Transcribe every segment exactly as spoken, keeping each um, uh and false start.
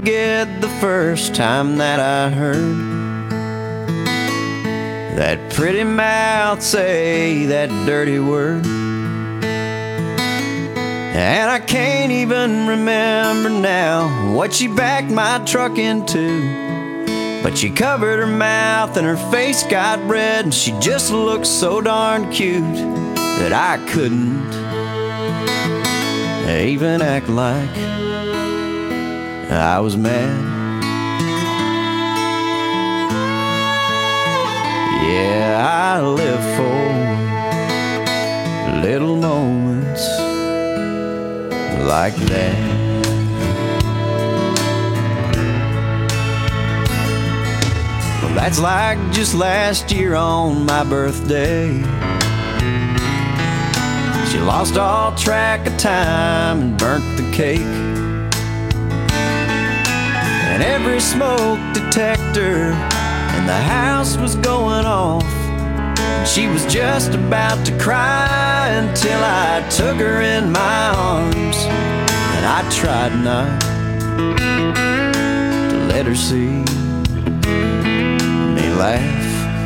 forget the first time that I heard that pretty mouth say that dirty word. And I can't even remember now what she backed my truck into, but she covered her mouth and her face got red, and she just looked so darn cute that I couldn't even act like I was mad. Yeah, I live for little moments like that. Well, that's like just last year on my birthday. She lost all track of time and burnt the cake, and every smoke detector in the house was going off. She was just about to cry until I took her in my arms, and I tried not to let her see me laugh.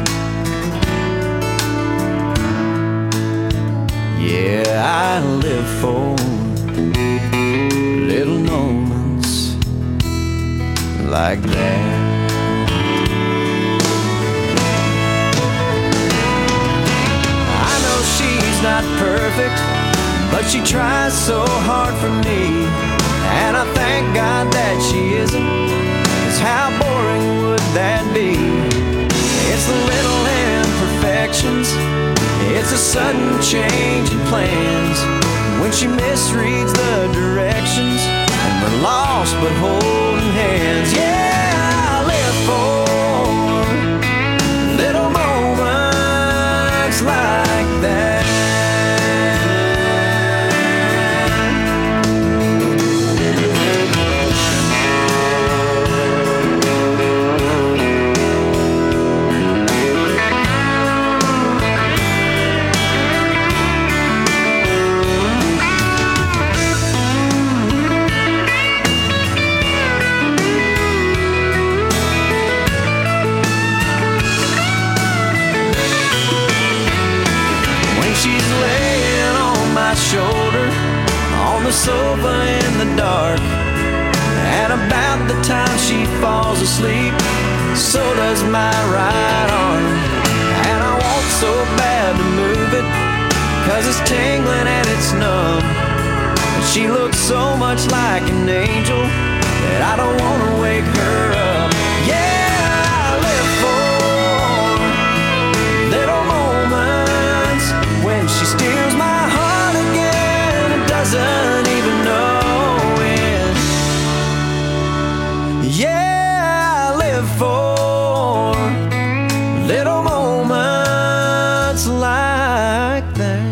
Yeah, I live for little moments like that. She's not perfect, but she tries so hard for me, and I thank God that she isn't, 'cause how boring would that be? It's the little imperfections, it's a sudden change in plans, when she misreads the directions, and we're lost but holding hands. Yeah, I live for little moments like that. Shoulder on the sofa in the dark, and about the time she falls asleep, so does my right arm. And I want so bad to move it, 'cause it's tingling and it's numb, and she looks so much like an angel that I don't want to wake her up. Yeah, I live for little moments when she steals my heart again and doesn't even know it. Yeah, I live for little moments like that.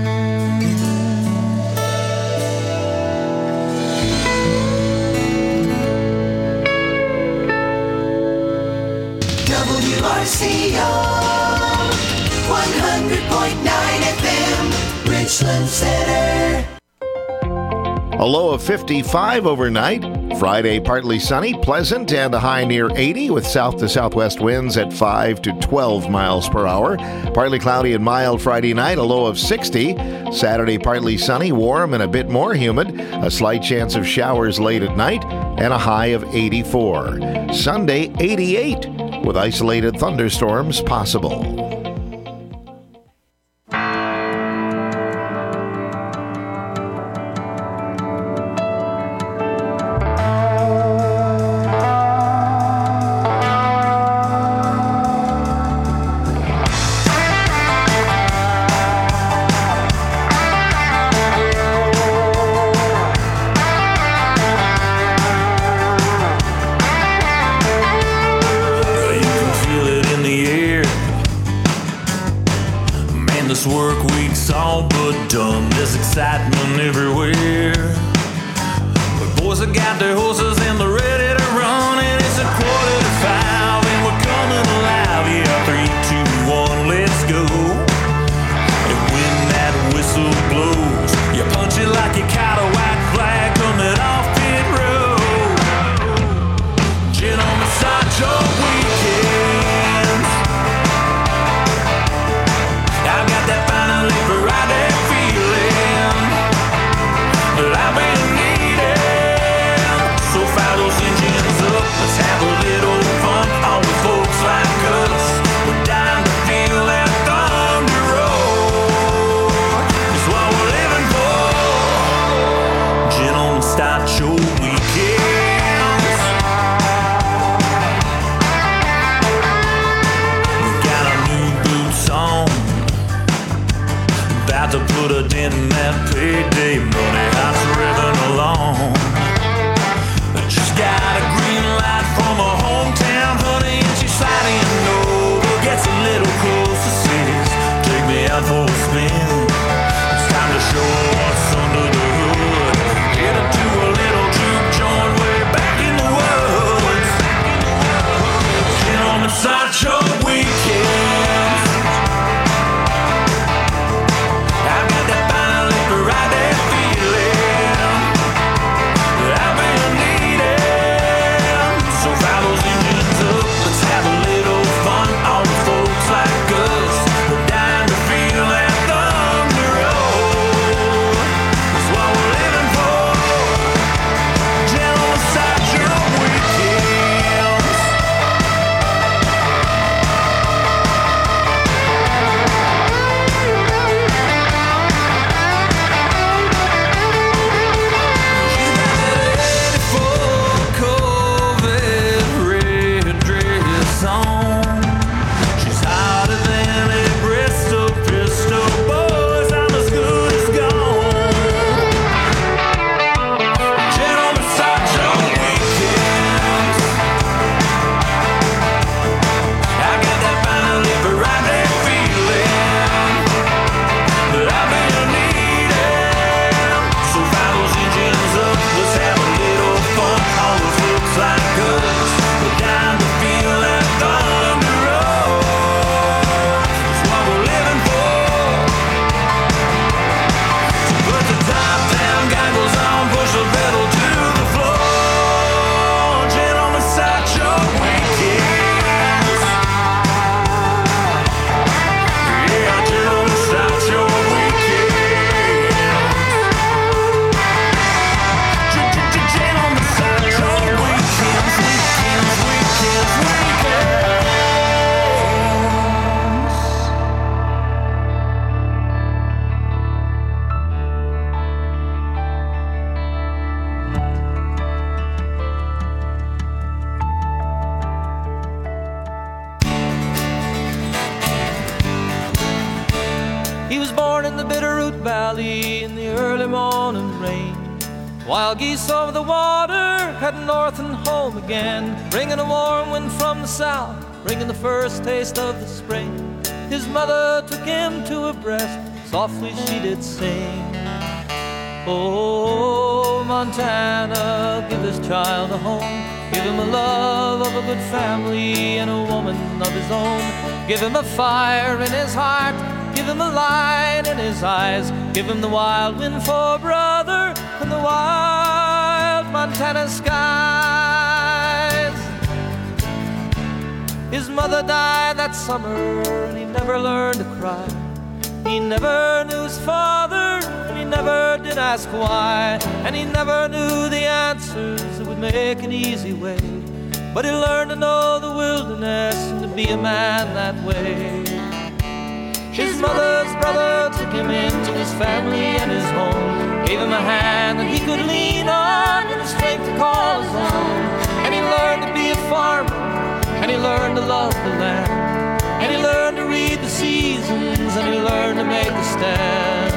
W R C O one hundred point nine F M, Richland Center. A low of fifty-five overnight. Friday, partly sunny, pleasant, and a high near eighty with south to southwest winds at five to twelve miles per hour. Partly cloudy and mild Friday night, a low of sixty. Saturday, partly sunny, warm, and a bit more humid. A slight chance of showers late at night, and a high of eighty-four. Sunday, eighty-eight, with isolated thunderstorms possible. This work week's all but done. There's excitement everywhere. But boys have got their horses and they're ready to run. And it's a quarter to five and we're coming alive. Yeah, three, two, one, let's go. And when that whistle blows, you punch it like you caught a white flag coming off pit road. Wild geese over the water, heading north and home again, bringing a warm wind from the south, bringing the first taste of the spring. His mother took him to her breast, softly she did sing. Oh, Montana, give this child a home. Give him a love of a good family and a woman of his own. Give him a fire in his heart, give him a light in his eyes. Give him the wild wind for brother and the wild Montana skies. His mother died that summer and he never learned to cry. He never knew his father and he never did ask why. And he never knew the answers that would make an easy way. But he learned to know the wilderness and to be a man that way. His mother's brother took him into his family and his home, gave him a hand that he could lean on and the strength to call his own. And he learned to be a farmer, and he learned to love the land, and he learned to read the seasons, and he learned to make a stand.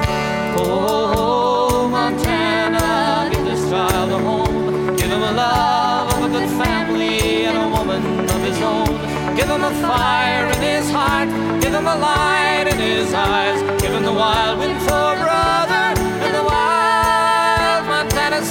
Oh, Montana, give this child a home. Give him a love of a good family and a woman of his own. Give him a fire in his heart, give him a light in his eyes. Give him the wild wind for brother and the wild Montana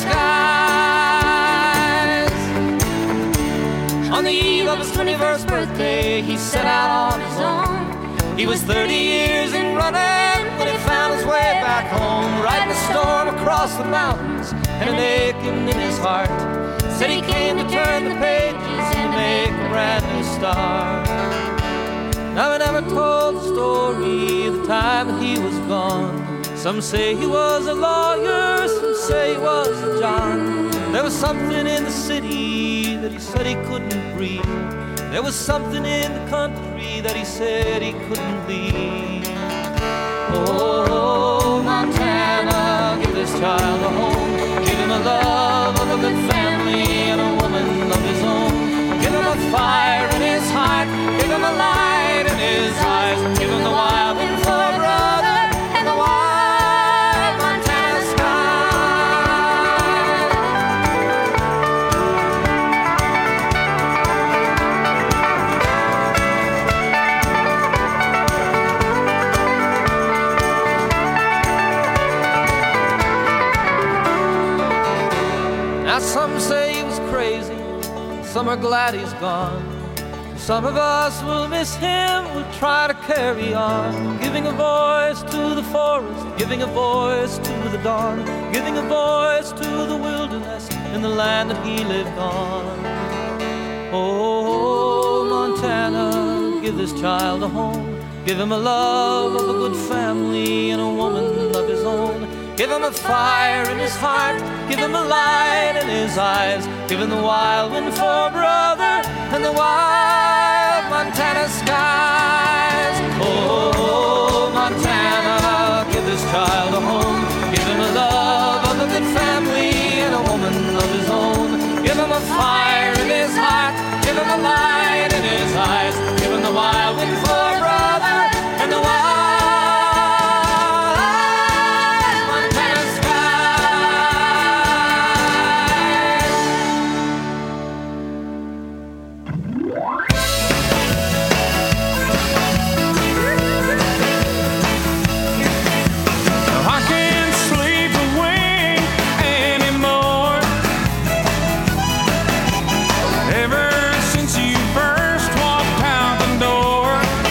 skies. On the eve of his twenty-first birthday, he set out on his own. He was thirty years in running when he found his way back home, riding a storm across the mountains and an aching in his heart. Said he came to turn the pages and make a brand new start. Now I never told the story of the time that he was gone. Some say he was a lawyer, some say he was a John. There was something in the city that he said he couldn't breathe. There was something in the country that he said he couldn't leave. Oh, Montana, give this child a home. Give him a love of a good family and a woman of his own. Give him a fire in his heart, give him a light in his eyes. Give him the wild wind for brother and the wild Montana Now some say he was crazy, some are glad he's gone. Some of us will miss him, we'll try to carry on, giving a voice to the forest, giving a voice to the dawn, giving a voice to the wilderness in the land that he lived on. Oh, Montana, give this child a home. Give him a love of a good family and a woman of his own. Give him a fire in his heart, give him a light in his eyes. Give him the wild wind for brother and the wild Montana skies. Oh, Montana, give this child a home. Give him a love of a good family and a woman of his own. Give him a fire in his heart, give him a light in his eyes. Give him the wild wind for brother and the wild Montana I can't sleep away anymore. Ever since you first walked out the door,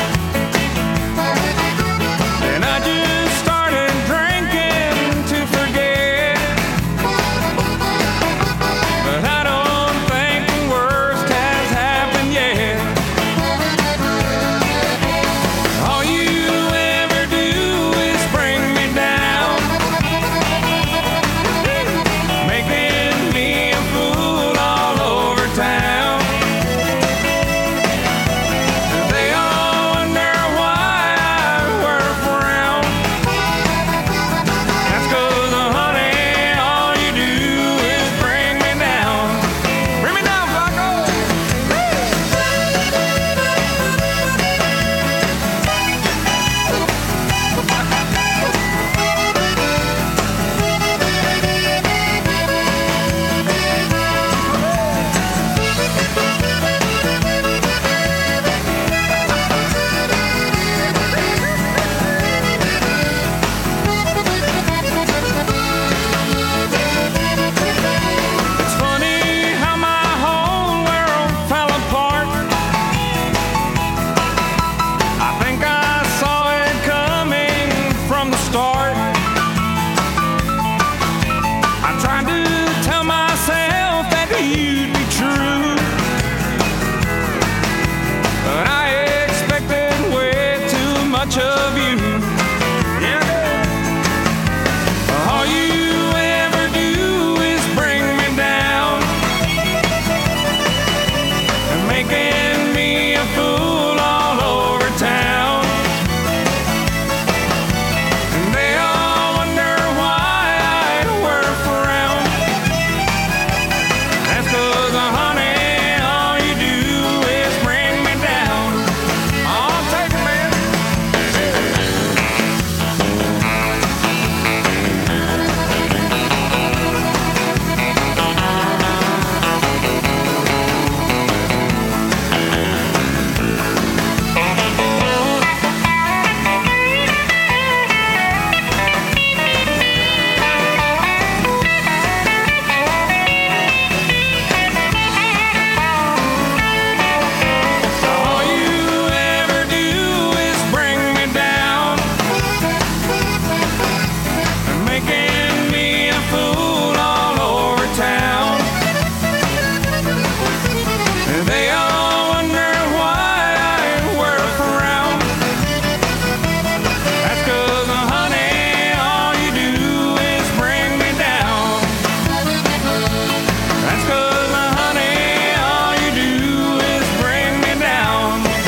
true. But I expected way too much of you. Yeah. All you ever do is bring me down, making me a fool all over town. And they all wonder why I wear a frown. That's 'cause, uh, honey, all you do is bring me down. I'll take it, man. All you ever do is bring me down, making me a fool all over town. They all wonder why I wear a frown. That's 'cause, uh, honey, all you do is bring me down. That's 'cause, uh, honey, all you do is bring me down.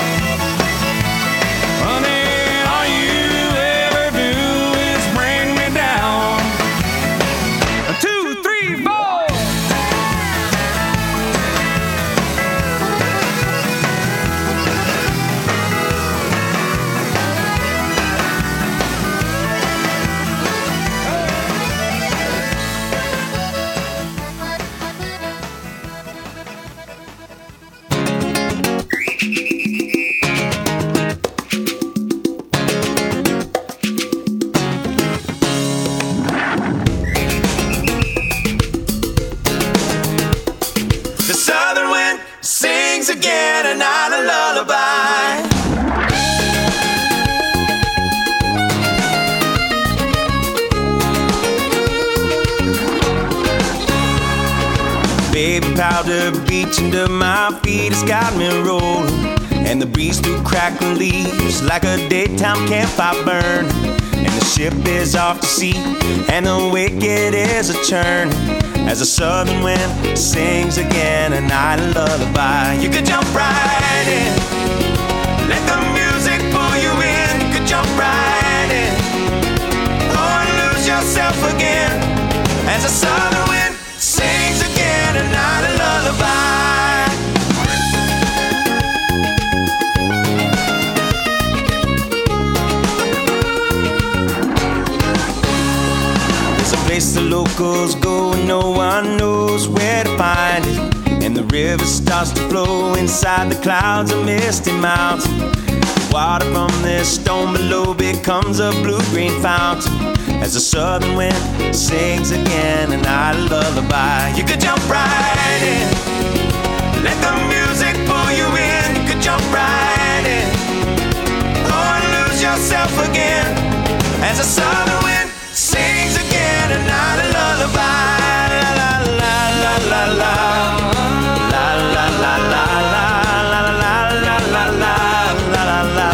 Honey, all you ever do is bring me down. Two, three, four. The southern wind sings again a night a lullaby. Baby powder beach under my feet has got me rolling, and the breeze through crackling leaves like a daytime campfire burn. And the ship is off to sea, and the wicked is a churn, as the southern wind sings again a night a lullaby. You could jump right in, let the music pull you in. You could jump right in, or lose yourself again, as the southern wind sings again a night a lullaby. There's a place the locals go and no one knows where to find it, and the river starts to flow inside the clouds of misty mountain. The water from this stone below becomes a blue-green fountain, as the southern wind sings again a night a lullaby. You could jump right in, let the music pull you in. You could jump right in, or lose yourself again, as the southern wind sings again a night a lullaby. La la la la la la la la la la la la la la la la la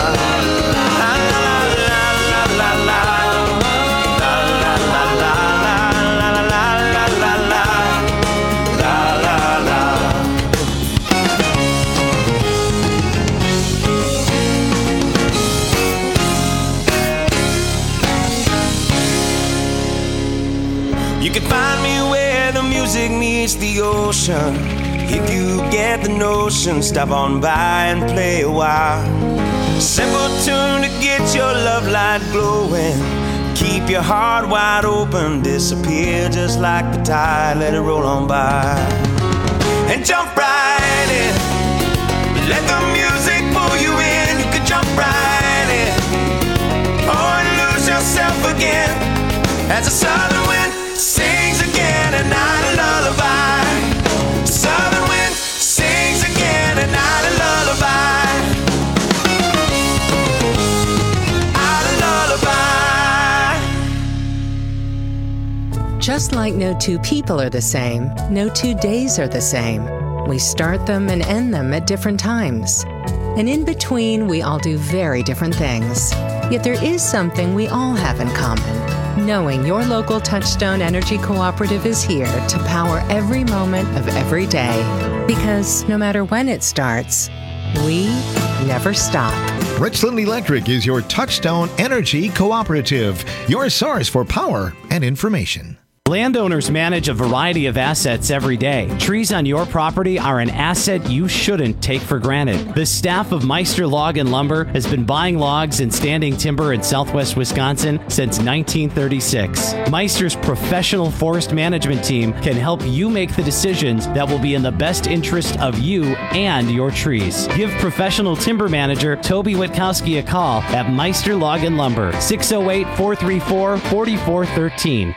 You can find me where the music meets the ocean. If you get the notion, stop on by and play a while. Simple tune to get your love light glowing. Keep your heart wide open, disappear just like the tide, let it roll on by. And jump right in, let the music pull you in. You can jump right in, or lose yourself again, as the southern wind sings again a night a lullaby. Southern wind sings again a night a lullaby. A lullaby. Just like no two people are the same, no two days are the same. We start them and end them at different times. And in between, we all do very different things. Yet there is something we all have in common. Knowing your local Touchstone Energy Cooperative is here to power every moment of every day. Because no matter when it starts, we never stop. Richland Electric is your Touchstone Energy Cooperative, your source for power and information. Landowners manage a variety of assets every day. Trees on your property are an asset you shouldn't take for granted. The staff of Meister Log and Lumber has been buying logs and standing timber in southwest Wisconsin since nineteen thirty-six. Meister's professional forest management team can help you make the decisions that will be in the best interest of you and your trees. Give professional timber manager Toby Witkowski a call at Meister Log and Lumber, six oh eight, four three four, four four one three.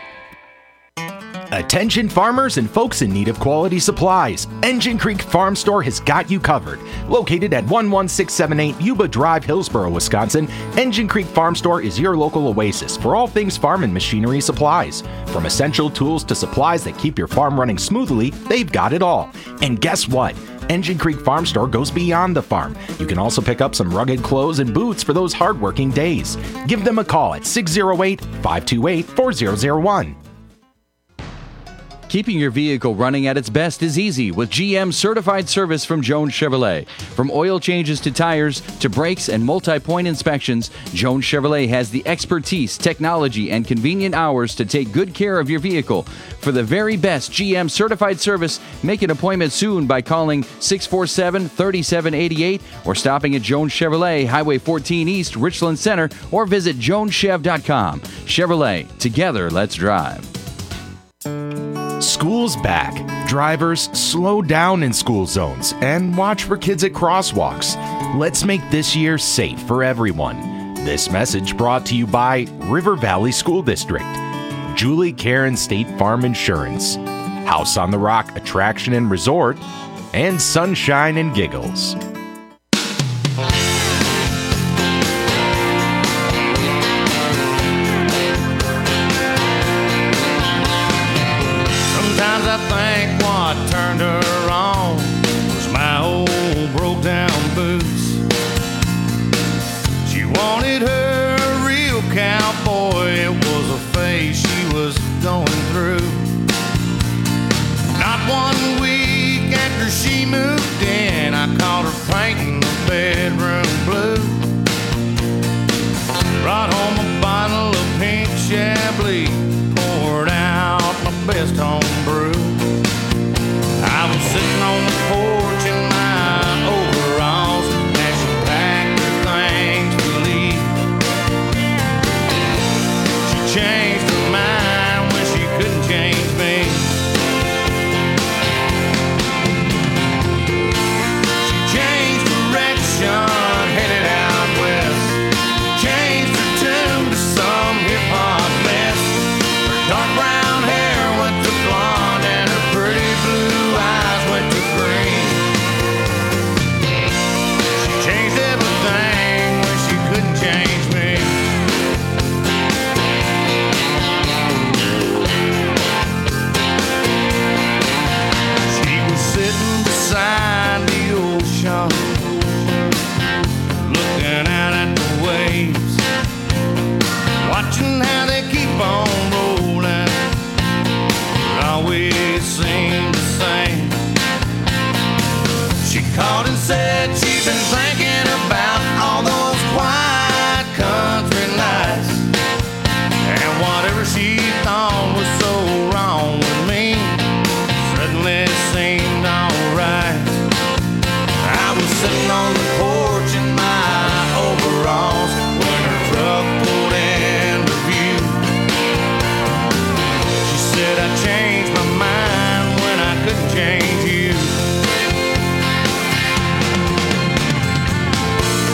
Attention farmers and folks in need of quality supplies. Engine Creek Farm Store has got you covered. Located at one one six seven eight Yuba Drive, Hillsboro, Wisconsin, Engine Creek Farm Store is your local oasis for all things farm and machinery supplies. From essential tools to supplies that keep your farm running smoothly, they've got it all. And guess what? Engine Creek Farm Store goes beyond the farm. You can also pick up some rugged clothes and boots for those hardworking days. Give them a call at six oh eight, five two eight, four oh oh one. Keeping your vehicle running at its best is easy with G M certified service from Jones Chevrolet. From oil changes to tires to brakes and multi-point inspections, Jones Chevrolet has the expertise, technology, and convenient hours to take good care of your vehicle. For the very best G M certified service, make an appointment soon by calling six four seven, three seven eight eight or stopping at Jones Chevrolet, Highway fourteen East, Richland Center, or visit jones chev dot com. Chevrolet, together let's drive. School's back. Drivers, slow down in school zones and watch for kids at crosswalks. Let's make this year safe for everyone. This message brought to you by River Valley School District, Julie Karen State Farm Insurance, House on the Rock Attraction and Resort, and Sunshine and Giggles. Sometimes I think what turned her on was my old broke down boots. She wanted her a real cowboy, it was a phase she was going through. Not one week after she moved in, I caught her painting the bedroom blue. Brought home a bottle of pink Chablis, poured out my best home brew. I was sitting on the porch in my overalls as she packed her things to leave. She changed her mind when she couldn't change me. She changed direction, headed out west. Changed her tune to some hip-hop mess. Her dark brown hair went to blonde and her pretty blue eyes went to green. She changed everything when she couldn't change me. She was sitting beside the ocean, looking out at the waves, watching how they keep on rolling. It always seemed the same. She called and said she'd been thinking about all those quiet country nights, and whatever she thought was so wrong with me suddenly seemed alright. I was sitting on the porch in my overalls when her truck pulled into view. She said, I changed my mind when I couldn't change you.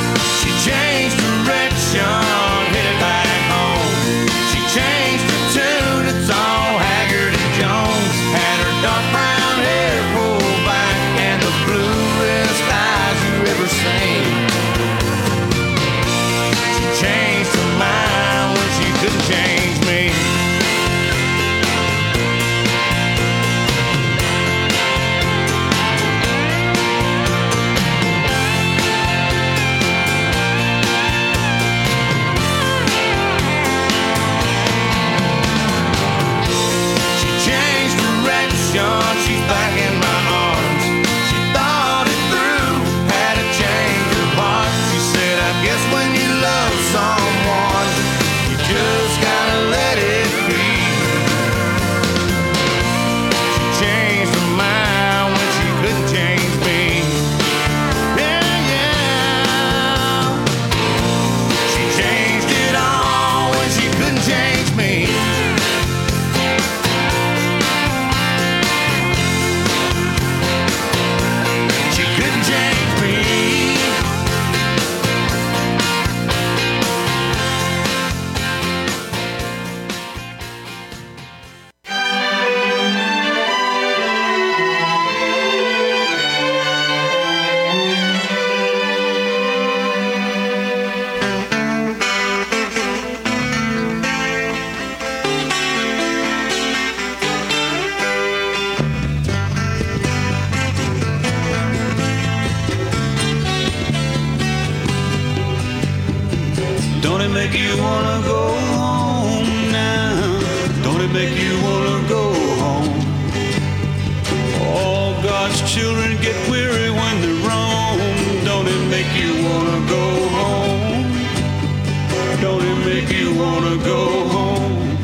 make you wanna go home now? Don't it make you wanna go home? All God's children get weary when they roam. Don't it make you wanna go home? Don't it make you wanna go home?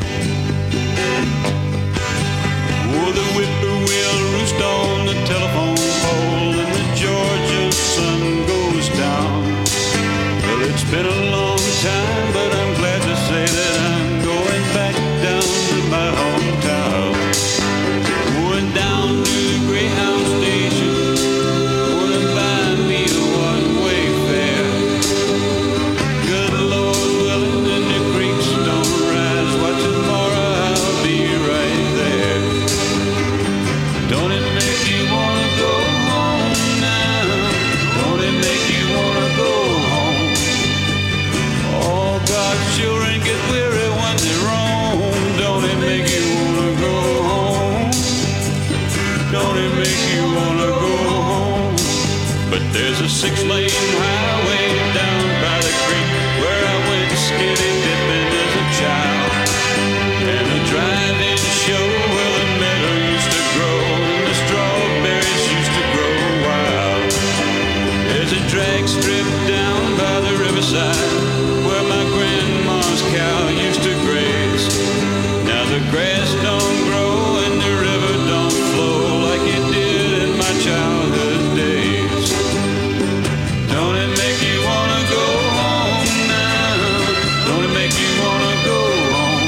Oh, the whippoorwill roost on the telephone pole and the Georgia sun goes down. Well, it's been a long time, but I'm glad to say that I'm going back down to my hometown. Going down to the Greyhound station, gonna buy me a one-way fare. Good Lord willing, and the creeks don't rise. What tomorrow, I'll be right there. Don't it make you wanna go home now? Don't it make you wanna go home? All God's children get weary when they roam. Don't it make you wanna go home? Don't it make you wanna go home? But there's a six-lane highway down by the creek where I went skinny dipping as a child. And a drive-in show where the meadow used to grow and the strawberries used to grow wild. There's a drag strip down by the riverside where my grandma's cow used to graze. Now the grass don't grow and the river don't flow like it did in my childhood days. Don't it make you wanna go home now? Don't it make you wanna go home?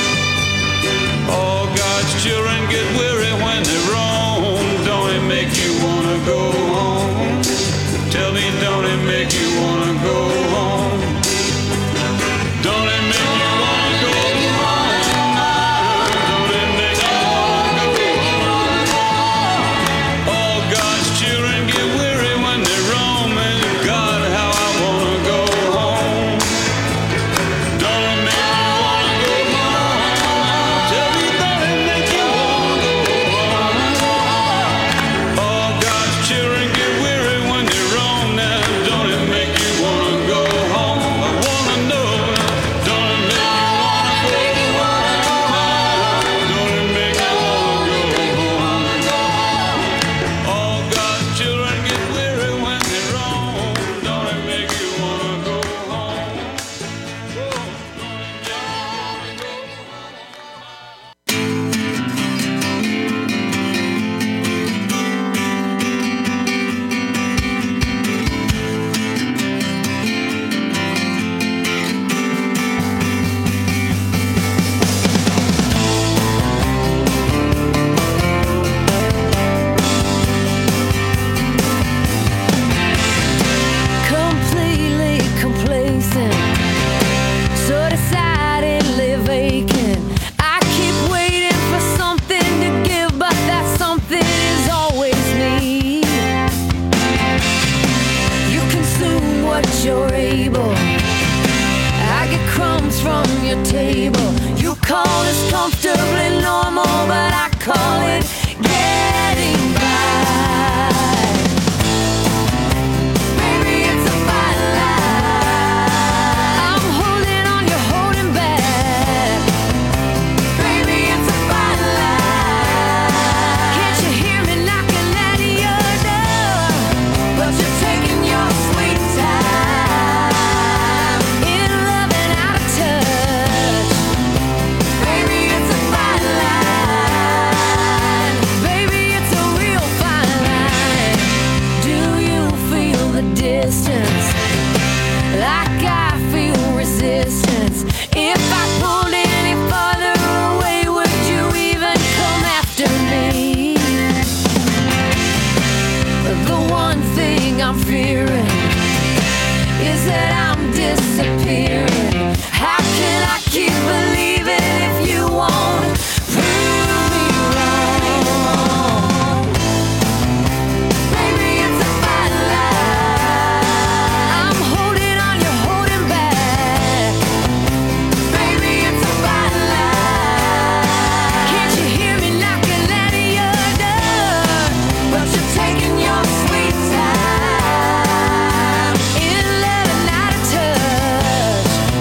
All God's children get weary when they roam. Don't it make you wanna go home? Tell me, don't it make you wanna go home? Don't it make you wanna go home? Don't it make you wanna go home? All God's children get weary when they roam, and God, how I wanna go home. Don't it make you wanna go home? Tell me, don't it make you wanna go home? All God's children get weary when they roam. Now, don't it make you wanna go home? I wanna know. Don't it make you wanna go home? Don't it make you wanna go home? All God's children get weary when they roam. Don't it make you wanna go home? Oh, don't it make you wanna go home? Completely complacent, so decidedly vacant. I keep waiting for something to give, but that something is always me. You consume what you're able. I get crumbs from your table. You call this comfortably normal, but I call it getting by. Maybe it's a fine line. I'm holding on, you're holding back. Maybe it's a fine line. Can't you hear me knocking at your door? But you're taking your sweet time in love and out of touch. Maybe it's a fine line. Baby, it's a real fine line. Do you feel the distance? Like I feel resistance. If I pulled any farther away, would you even come after me? The one thing I'm fearing is that I'm disappearing. How can I keep believing if you won't prove me wrong? Maybe it's a fine line. I'm holding on, you're holding back. Maybe it's a fine line. Can't you hear me knocking at your door? But you're taking your sweet time in love and out of touch.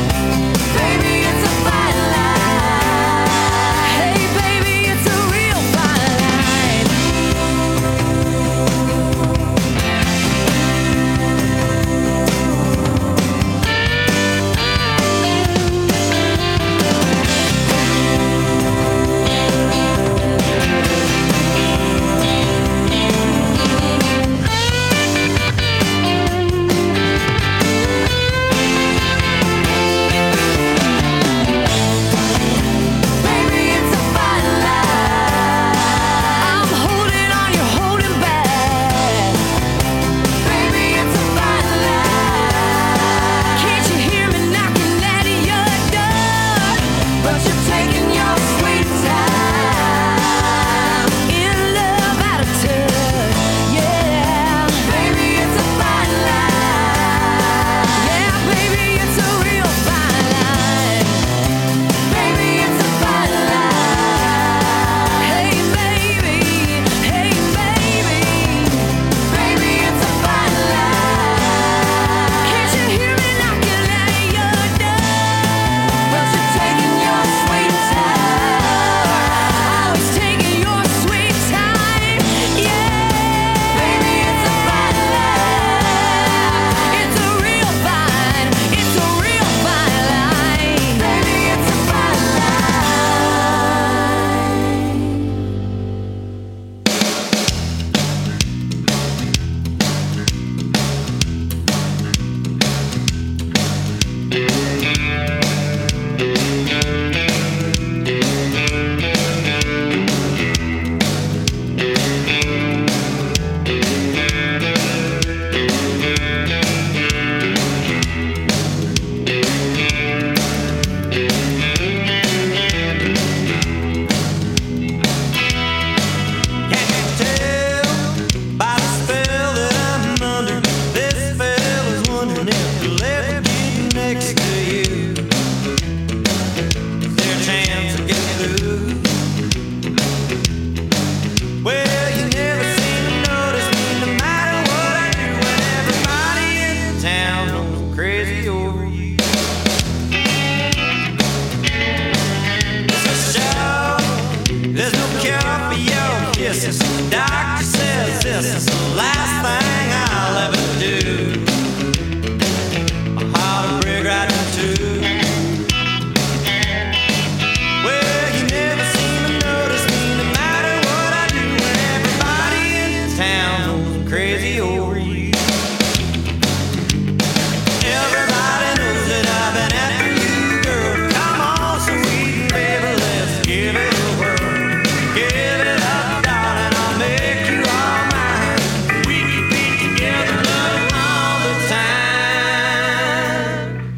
last thing I'll ever do. How to break right in two. Well, you never seem to notice me no matter what I do, and everybody in town knows I'm crazy over you. Everybody knows that I've been after you, girl. Come on, sweet baby, let's give it a whirl. Give it up, darling, I'll make you all mine. We can be together love all the time.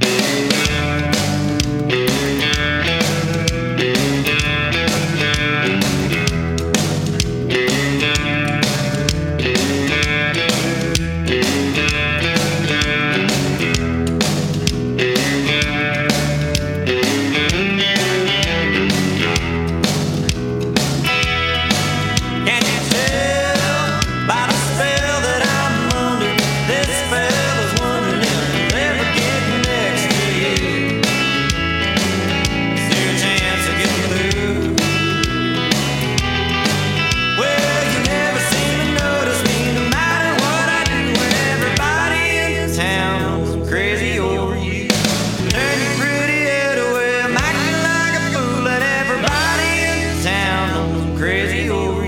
Can't you tell by the spell that I'm under? This fella's wondering if he'll ever get next to you. Is there a chance of getting through? Well, you never seem to notice me no matter what I do, and everybody in town knows I'm crazy over you. Turn your pretty head away, I'm acting like a fool, and everybody in town knows I'm crazy over you.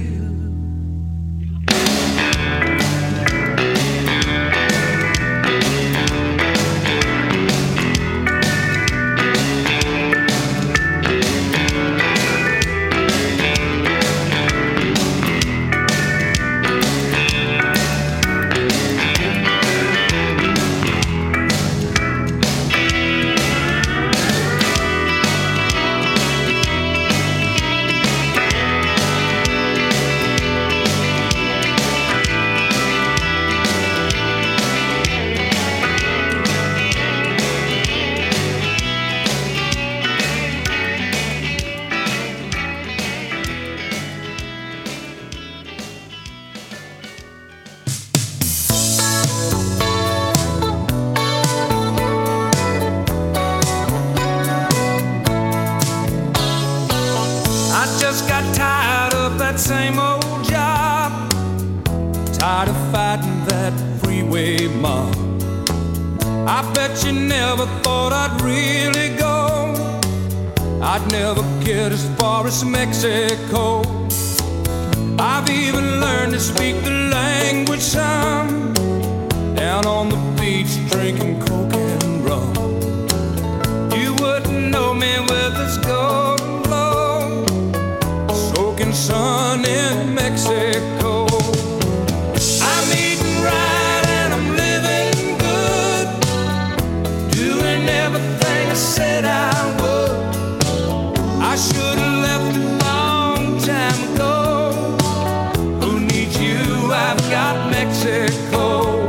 I just got tired of that same old job, tired of fighting that freeway mob. I bet you never thought I'd really go. I'd never get as far as Mexico. I've even learned to speak the language some, down on the beach drinking coke and rum. You wouldn't know me with this golden glow, soaking sun in Mexico. I'm eating right and I'm living good, doing everything I said I would. I should have left a long time ago. Who needs you? I've got Mexico.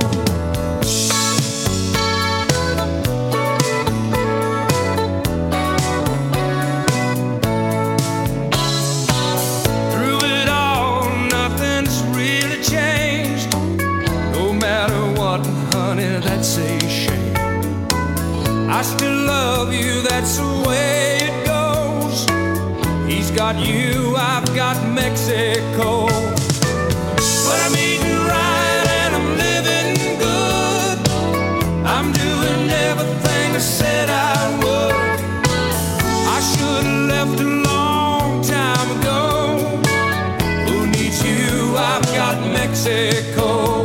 Through it all, nothing's really changed. No matter what, honey, that's a shame. I still love you, that's the way it goes. He's got you, I've got Mexico. But I'm eating right and I'm living good. I'm doing everything I said I would. I should have left a long time ago. Who needs you? I've got Mexico.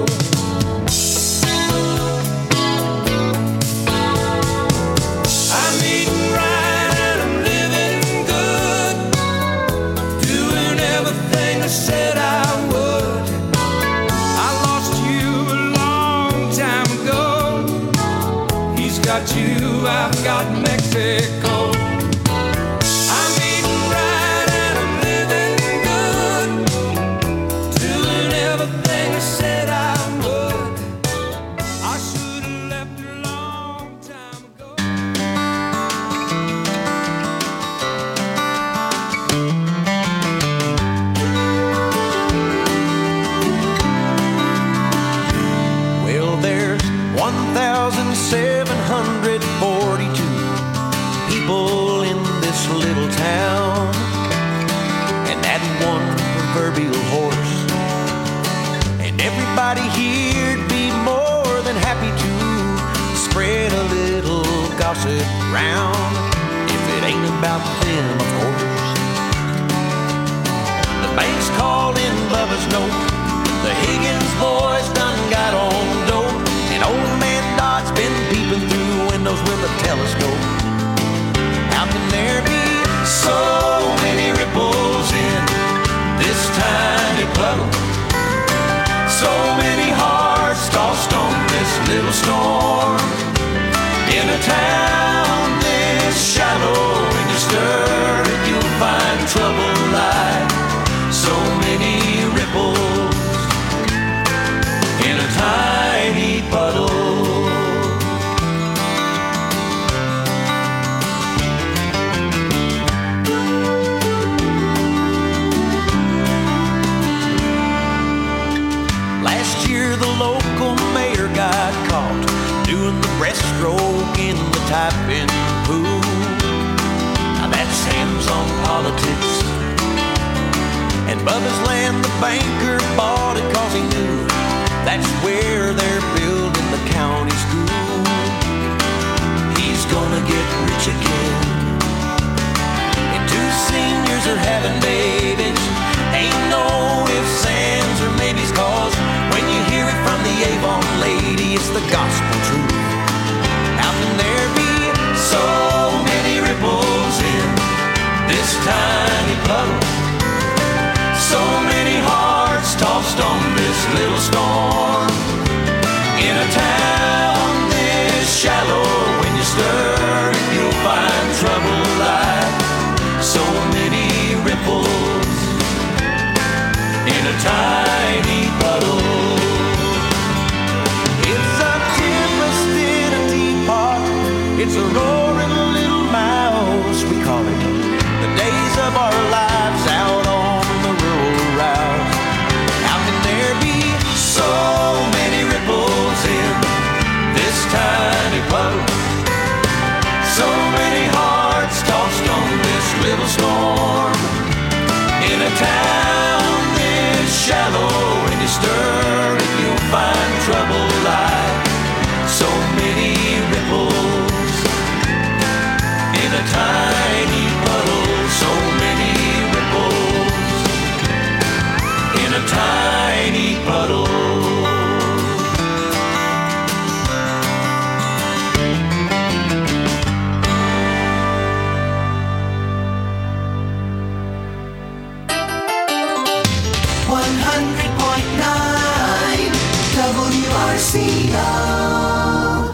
I'm eating right and I'm living good, doing everything I said I would. I lost you a long time ago. He's got you, I've got Mexico. I'm eating right and I'm living good, doing everything I said I would. I should have left a long time ago. Well, there's one thousand seven hundred forty-two people in this little town, and that one proverbial horse, and every everybody here'd be more than happy to spread a little gossip round, if it ain't about them, of course. The bank's called in Bubba's note, the Higgins boys done got on dope, and old man Dodd's been peeping through windows with a telescope. How can there be so many ripples in this tiny puddle? So many hearts tossed on this little storm. In a town this shallow, when you stir it, you'll find trouble like so many ripples in a tiny puddle. Last year the local mayor got caught doing the breaststroke in the typing pool. Now that's hands-on politics. And Bubba's land, the banker bought it cause he knew that's where they're building the county school. He's gonna get rich again. And two seniors are having babies. Ain't no ifs, ands, or maybes, cause when you hear it from the Avon lady, it's the gospel truth. How can there be so many ripples in this tiny puddle? So many hearts tossed on this little storm. In a town this shallow, when you stir it, you'll find trouble like so many ripples in a tiny puddle. It's a tempest in a teapot. It's a roaring little mouse, we call it. The days of our lives out on the rural route. How can there be so many ripples in this tiny puddle? So many hearts tossed on this little storm. In a town this shallow, when you stir it, you'll find trouble like so many ripples in a tiny puddle. So many ripples in a tiny puddle. one hundred point nine W R C O.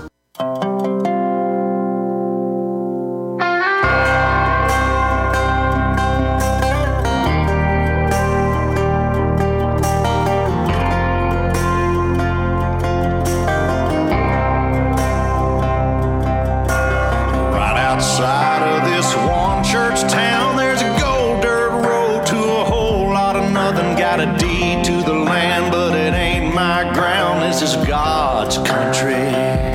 Right outside of this one church town, there's a gold dirt road to a whole lot of nothing. Got a deed to the land, but it ain't my ground. This is God's country.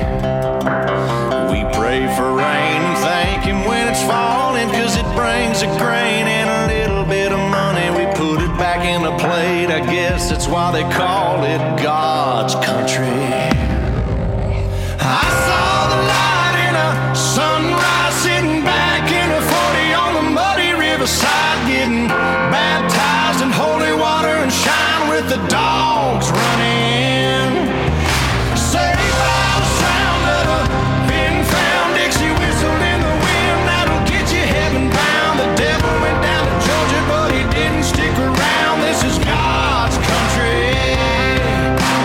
We pray for rain and thank Him when it's falling, cause it brings a grain and a little bit of money. We put it back in the plate, I guess that's why they call it God's country. I saw the light in a sunrise, sitting back in a forty on the muddy riverside, getting baptized in holy water and shine with the dogs running. Saved by the sound of a been found Dixie whistle in the wind, that'll get you heaven bound. The devil went down to Georgia, but he didn't stick around. This is God's country.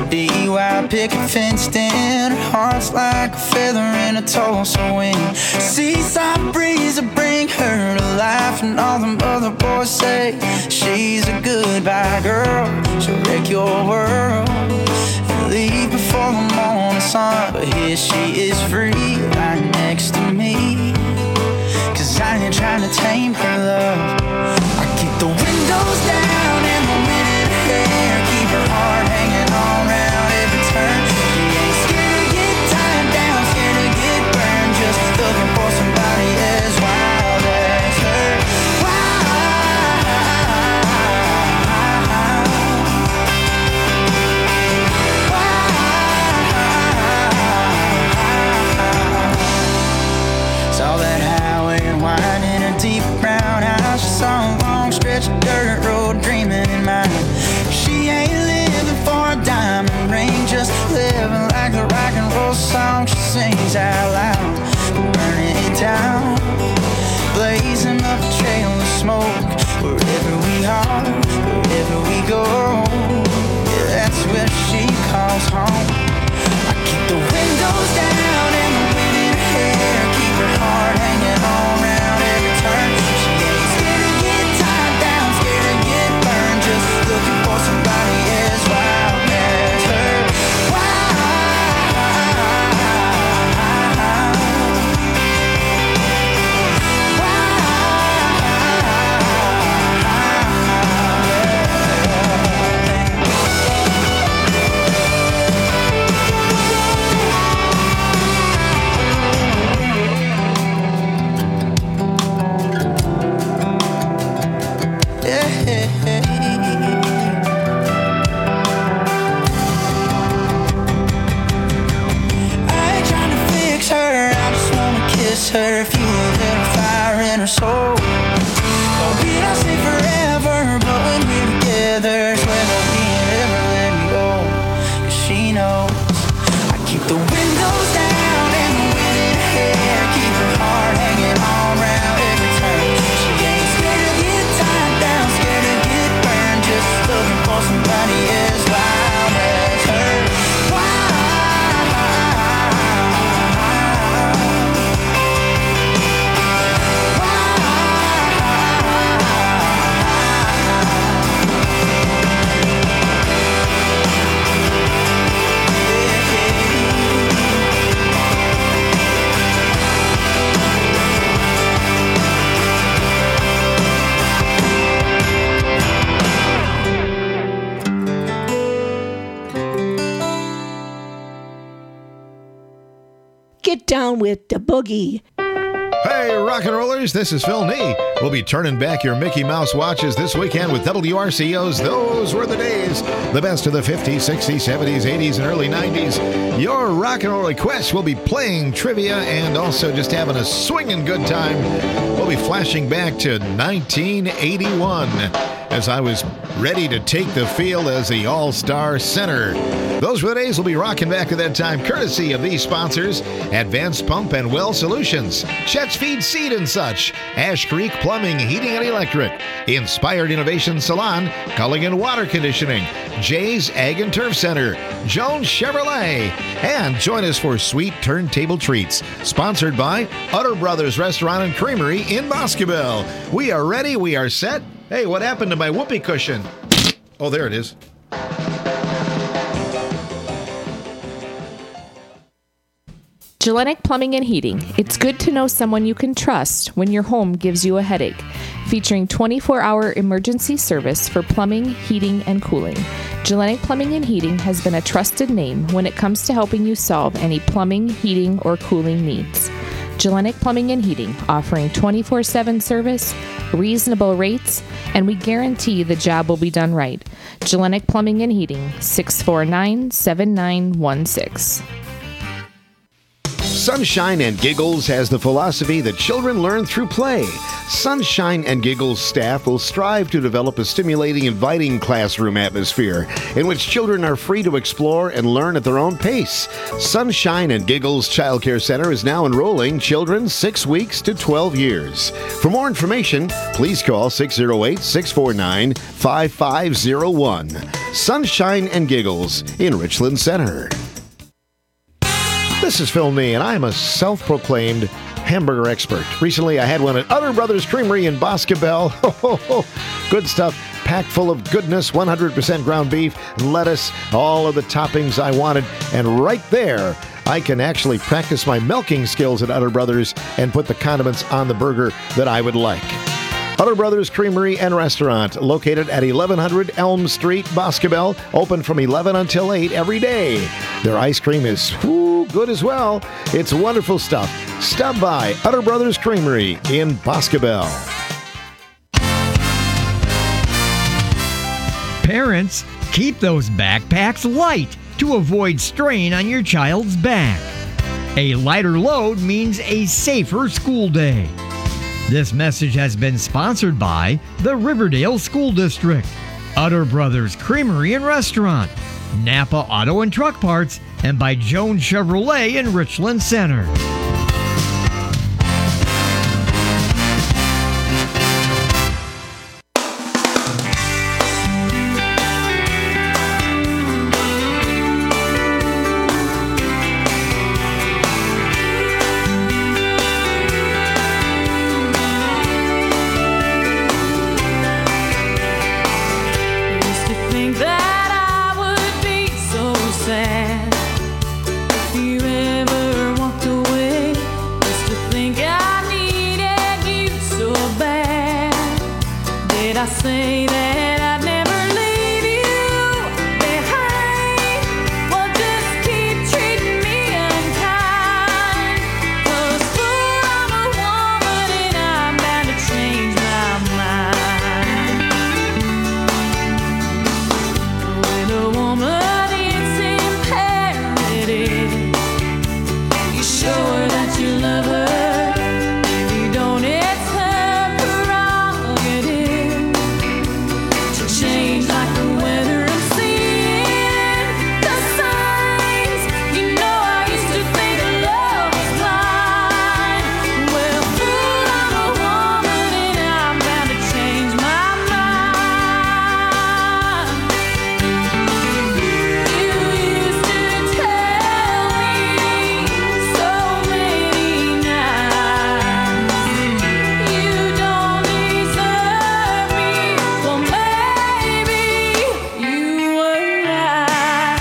D Y picket fenced in. Her heart's like a feather in a Tulsa wind. Seaside breeze will bring her to life, and all them other boys say she's a goodbye girl. She'll wreck your world and leave before the morning sun. But here she is free, right next to me. Cause I ain't trying to tame her love. I keep the windows down and the wind in her hair. Keep her heart hanging on round every turn. She ain't scared to get tied down, scared to get burned. Just looking for somebody as wild as her. Saw that highway winding a deep brown house. She saw a long stretch of dirt road dreaming in mind. She ain't living for a diamond ring, just living like the rock and roll song she sings out loud. Burning it down, blazing up a trail of smoke. Wherever we are, wherever we go, yeah, that's where she calls home. I keep the windows down and the wind in her hair. Keep her heart hanging on round every turn. She ain't scared to get tied down, scared to get burned. Just looking for somebody as wild as her. Her, fuel a little fire in her soul. Oh, we don't stay forever, but when we're together, swear that we ain't ever let me go. Cause she knows I keep the windows down and the wind in her hair. Keep her heart hanging on round every turn. She ain't scared to get tied down, scared to get burned. Just looking for somebody as wild as her. Get down with the boogie. Hey, rock and rollers, this is Phil Nee. We'll be turning back your Mickey Mouse watches this weekend with W R C O's Those Were the Days. The best of the fifties, sixties, seventies, eighties, and early nineties. Your rock and roll requests will be playing trivia and also just having a swinging good time. We'll be flashing back to nineteen eighty-one as I was ready to take the field as the All-Star Center. Those were the days. We'll be rocking back to that time, courtesy of these sponsors: Advanced Pump and Well Solutions, Chet's Feed Seed and Such, Ash Creek Plumbing, Heating and Electric, Inspired Innovation Salon, Culligan Water Conditioning, Jay's Ag and Turf Center, Jones Chevrolet, and join us for Sweet Turntable Treats, sponsored by Utter Brothers Restaurant and Creamery in Boscobel. We are ready. We are set. Hey, what happened to my whoopee cushion? Oh, there it is. Gillenic Plumbing and Heating. It's good to know someone you can trust when your home gives you a headache. Featuring twenty-four hour emergency service for plumbing, heating, and cooling. Gillenic Plumbing and Heating has been a trusted name when it comes to helping you solve any plumbing, heating, or cooling needs. Gillenic Plumbing and Heating, offering twenty-four seven service, reasonable rates, and we guarantee the job will be done right. Gillenic Plumbing and Heating, six four nine, seven nine one six. Sunshine and Giggles has the philosophy that children learn through play. Sunshine and Giggles staff will strive to develop a stimulating, inviting classroom atmosphere in which children are free to explore and learn at their own pace. Sunshine and Giggles Child Care Center is now enrolling children six weeks to twelve years. For more information, please call six oh eight, six four nine, five five oh one. Sunshine and Giggles in Richland Center. This is Phil Nee, and I am a self-proclaimed hamburger expert. Recently, I had one at Utter Brothers Creamery in Boscobel. Good stuff, packed full of goodness, one hundred percent ground beef, lettuce, all of the toppings I wanted. And right there, I can actually practice my milking skills at Utter Brothers and put the condiments on the burger that I would like. Utter Brothers Creamery and Restaurant, located at eleven hundred Elm Street, Boscobel, open from eleven until eight every day. Their ice cream is whoo, good as well. It's wonderful stuff. Stop by Utter Brothers Creamery in Boscobel. Parents, keep those backpacks light to avoid strain on your child's back. A lighter load means a safer school day. This message has been sponsored by the Riverdale School District, Utter Brothers Creamery and Restaurant, Napa Auto and Truck Parts, and by Jones Chevrolet in Richland Center. Used to think that I would be so sad if you ever walked away. Used to think I needed you so bad. Did I say that I'd never leave you behind? Well, just keep treating me unkind. 'Cause fool, I'm a woman and I'm bound to change my mind. When a woman is imperative, you show her that you love her. If you don't, it's her prerogative to change like the weather. I'm seeing the signs. You know I used to think love was blind. Well, fool, I'm a woman and I'm bound to change my mind. You used to tell me so many nights you don't deserve me. Well, maybe you were right.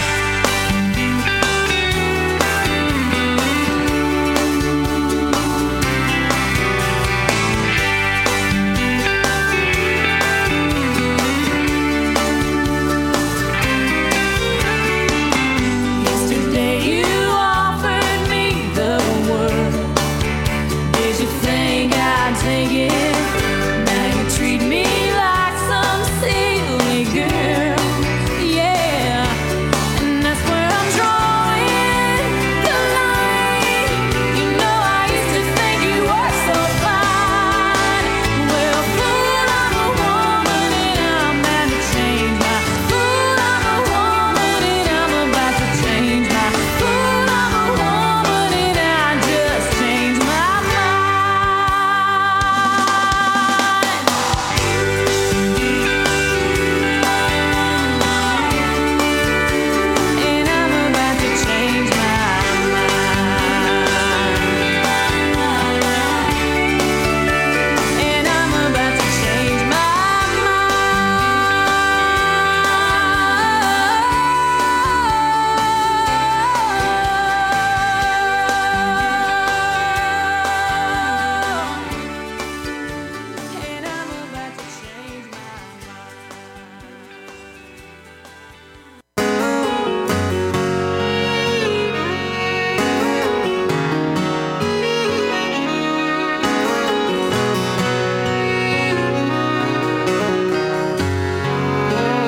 Yesterday you offered me the world. Did you think I'd take it? Now you treat me like some silly girl. Yeah, and that's where I'm drawing the line. You know I used to think you were so fine. Well, fool, I'm a woman and I'm bound to change my. Fool, I'm a woman and I'm about to change my. Fool, I'm a woman and I just changed my mind. And I'm about to change my mind. And I'm about to change my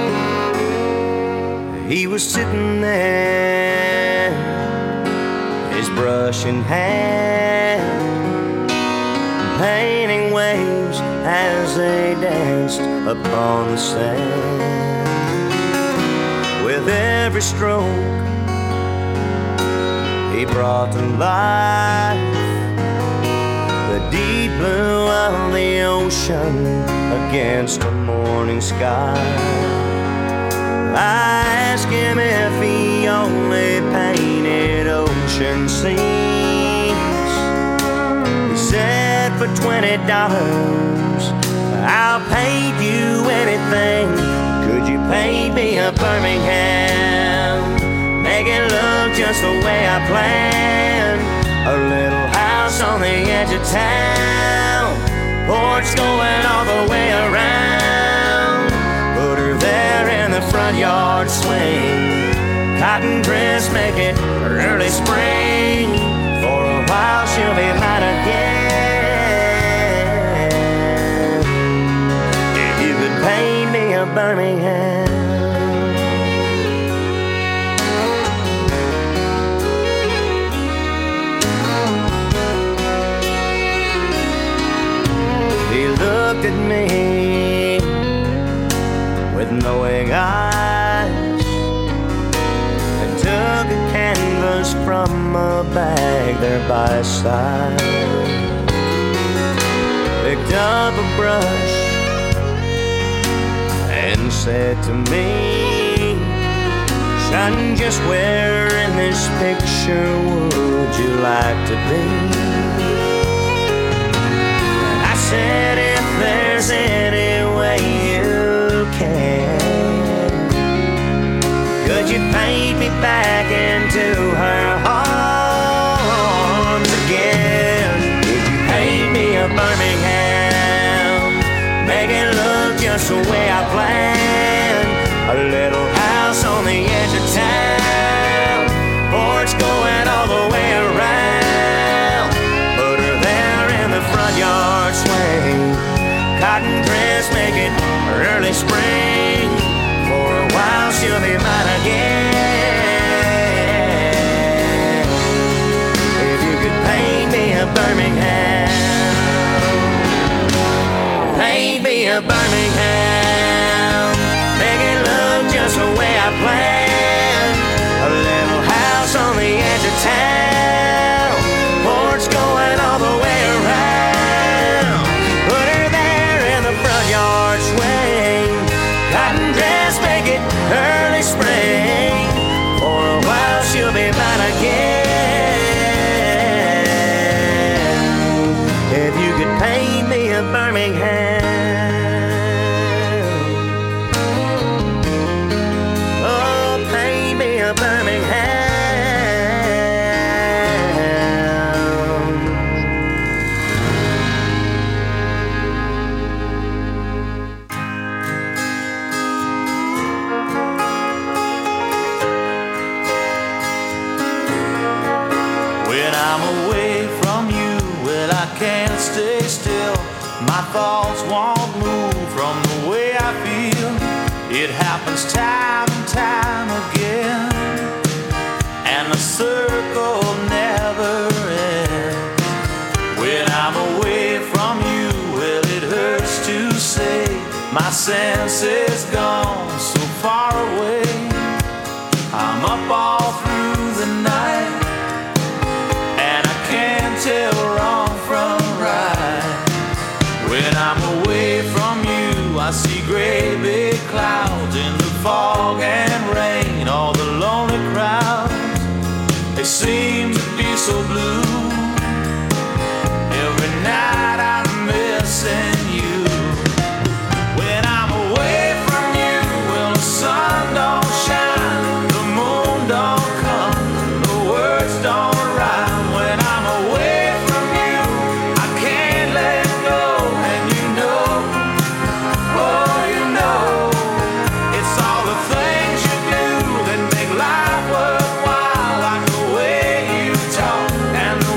He was sitting there his brush in hand, painting waves as they danced upon the sand. With every stroke he brought to life the deep blue of the ocean against a morning sky. I asked him if he only painted ocean scenes. He said, for twenty dollars I'll paint you anything. Could you paint me a Birmingham? Make it look just the way I planned. A little house on the edge of town, porch going all the way around. Put her there in the front yard swing, cotton dress make it early spring. For a while she'll be mine again. If you could paint me a Birmingham. Looked at me with knowing eyes and took a canvas from a bag there by his side. Picked up a brush and said to me, son, just where in this picture would you like to be? I said, if there's any way you can, could you paint me back into her arms again? Could you paint me a Birmingham? Make it look just the way I planned. A little house on the edge of town, porch going all the way around. Put her there in the front yard swing, cotton dress make it early spring. For a while she'll be mine again. If you could paint me a Birmingham, paint me a Birmingham, make it look just the way I planned. A little house on the edge of town, porch going all the way around. Put her there in the front yard swing, cotton dress make it early spring. For a while she'll be mine again. If you could paint me a Birmingham, oh, paint me a Birmingham. When I'm away from you, well, I can't stay still. My thoughts won't move from the way I feel. It happens time and time again, and the circle never ends. When I'm away from you, well, it hurts to say my sense is gone so far away. I'm up all through the night, and I can't tell wrong from right. When I'm away from you, I see gray big clouds in the fog and rain. All the lonely crowds, they seem to be so blue. Every night I'm missing you. When I'm away from you, well, the sun don't shine, the moon don't come, the words don't rhyme. When I'm away from you, I can't let go, and you know, oh, you know, it's all the things you do that make life worthwhile, like the way you talk and the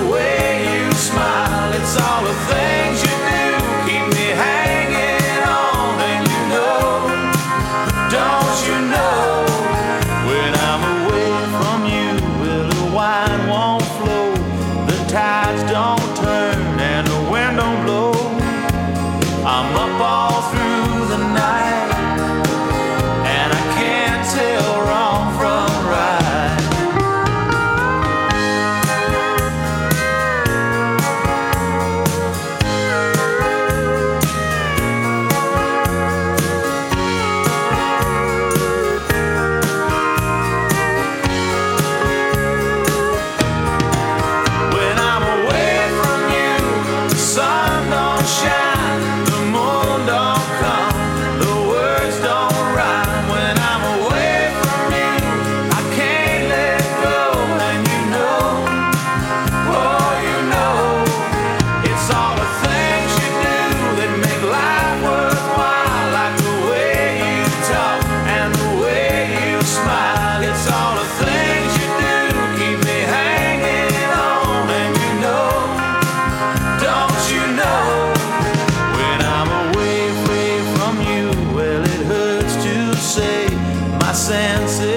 senses.